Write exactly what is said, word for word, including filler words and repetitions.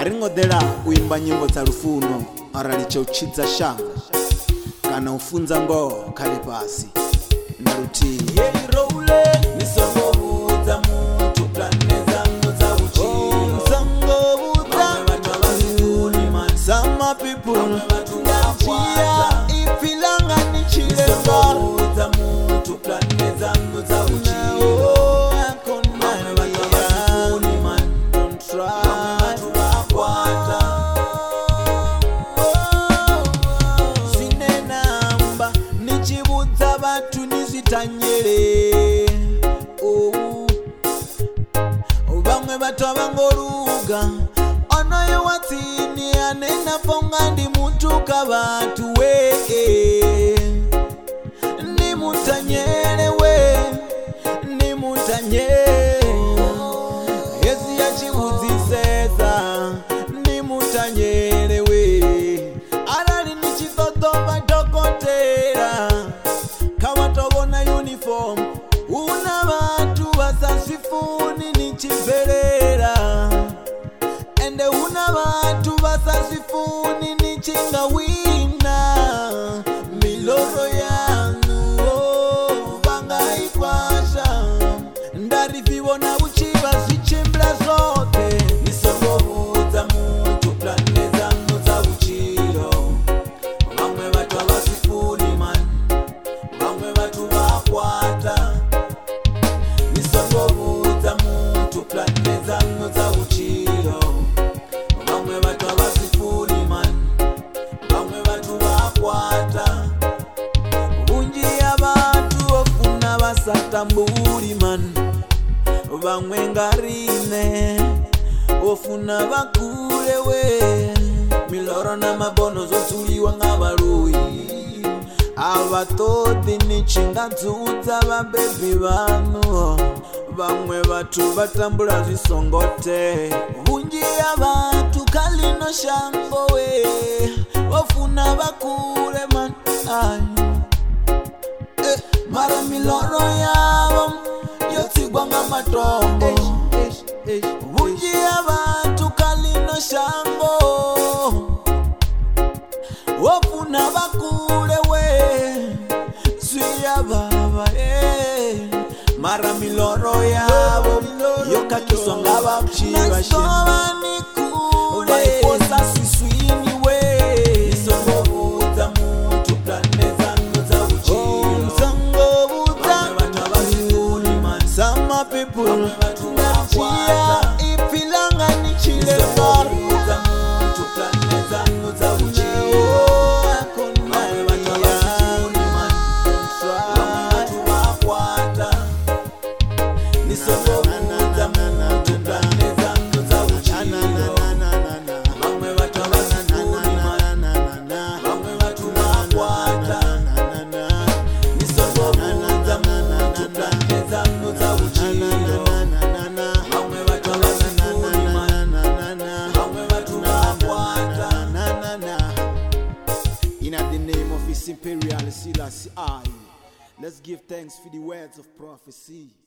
aringodela uimba nyimbo za rufuno aralichauchidza shanga kana ufunza ngo kale pasi na rutini yeirole nisongobuza muntu planeza ngoza uchi msangobuza some people ndachia ifilanga nichilenga nisongobuza muntu planeza ngoza uchi tanyere oh bamwe bato abangoruga ono yo watini anena fonga ndi mutuka batu we ni mutanyere we ni mutanyere yezi ya chibuziseza ni mutanyere we arali ni chitoto batokotera uniform una batu basasifuni nichiverera ende una batu basasifuni nichingawina miloro yanu oh, bangaikwasha ndarivibona buchiba zichimbla zote nisongobuza muntu planeza ngoza uchiro bamwe batu abasifuni man bamwe batu bakwata nisongobuza muntu planeza ngoza uchiro bamwe batu abasifuni man bamwe batu bakwata bungi abantu ofuna basatambuli man bamwe ngarine ofuna bakule we miloro na mabono zotuliwa ng'abaruyi abatodi nichinga nzudza babebi banu bamwe batu batambula zisongote bungi abantu kalino shango we ofuna bakule man ay eh, mara miloro yabo yotigwa ng'amatombo bungi abantu kalino shango ofuna bakule we suya baba eh mara miloro yabo yokakisonga bachiba shini kule kosa siswini we isongobuza muntu planeza ngoza uchi msangobuza some people ndachia ifilanga nichilenga muntu planeza ngoza uchi Imperial Selassie I. Let's give thanks for the words of prophecy.